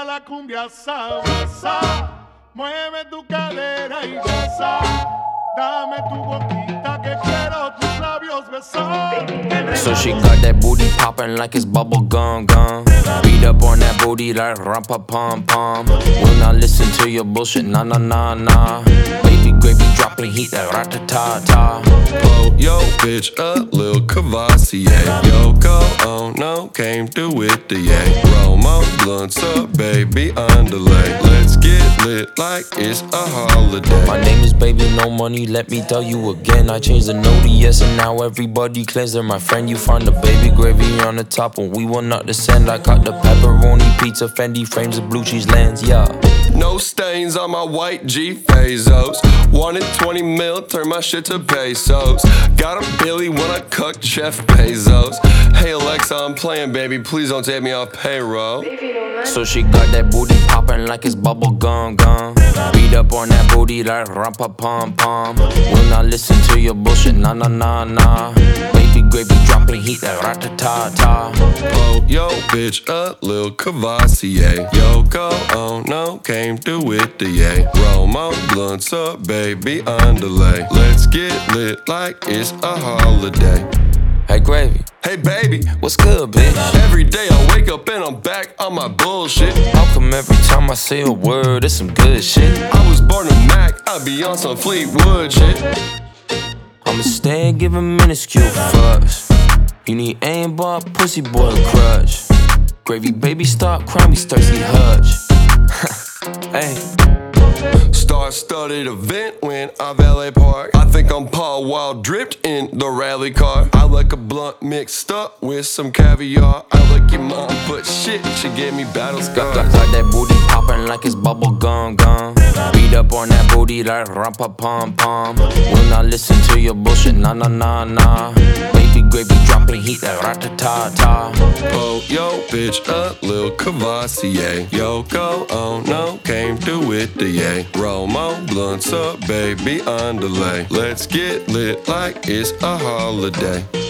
la cumbia sabrosa. Mueve tu cadera y goza. Dame tu boquita que quiero tus labios besar. So she got that booty poppin' like it's bubble gum. Beat up on that booty like rum-pa-pum-pum. Will not listen to your bullshit, nah. Baby gravy dropping heat like rat-ta-ta-ta. Pull yo bitch up, Lil Cavassier. Yoko Ono came through with the yay. Romo blunts up, baby underlay. Let's get lit like it's a holiday. My name is Baby No Money, let me tell you again. I changed the no to yes and now everybody claims they're my friend. You find the baby gravy on the top and we will not descend. I caught the pepperoni pizza, Fendi frames, of blue cheese lens, yeah. No stains on my white G Bezos. Wanted 20 mil, turn my shit to pesos. Got a Billy when I cooked Chef Bezos. Hey Alexa, I'm playing, baby, please don't take me off payroll. So she got that booty poppin' like it's bubble gum. Beat up on that booty like rum-pa-pum-pum. Will not listen to your bullshit, nah. Baby gravy dropping heat like rat-ta-ta-ta. Pull yo bitch up, Lil Cavassier. Yoko Ono came through with the yay. Romo blunts up, baby underlay. Let's get lit like it's a holiday. Hey Gravy, Hey baby, what's good, bitch? every day I wake up and I'm back on my bullshit. How come every time I say a word, it's some good shit? I was born to Mac, I be on some Fleetwood shit. I'ma stay and give a minuscule fucks. You need aimbot, pussy boy, crush. Gravy baby, stop crying, me thirsty hutch. Hey. Star-studded event when I valet park. I think I'm Paul Wild dripped in the rally car. I like a blunt mixed up with some caviar. I like your mom, but shit, she gave me battle scars. Got that booty poppin' like it's bubble gum. Beat up on that booty like rum-pa-pum-pum. Will not listen to your bullshit, nah. Baby gravy dropping heat like rat-ta-ta-ta. Pull yo bitch up, Lil Cavassier. Yoko Ono came through with the yay. Romo blunts up, baby underlay. Let's get lit like it's a holiday.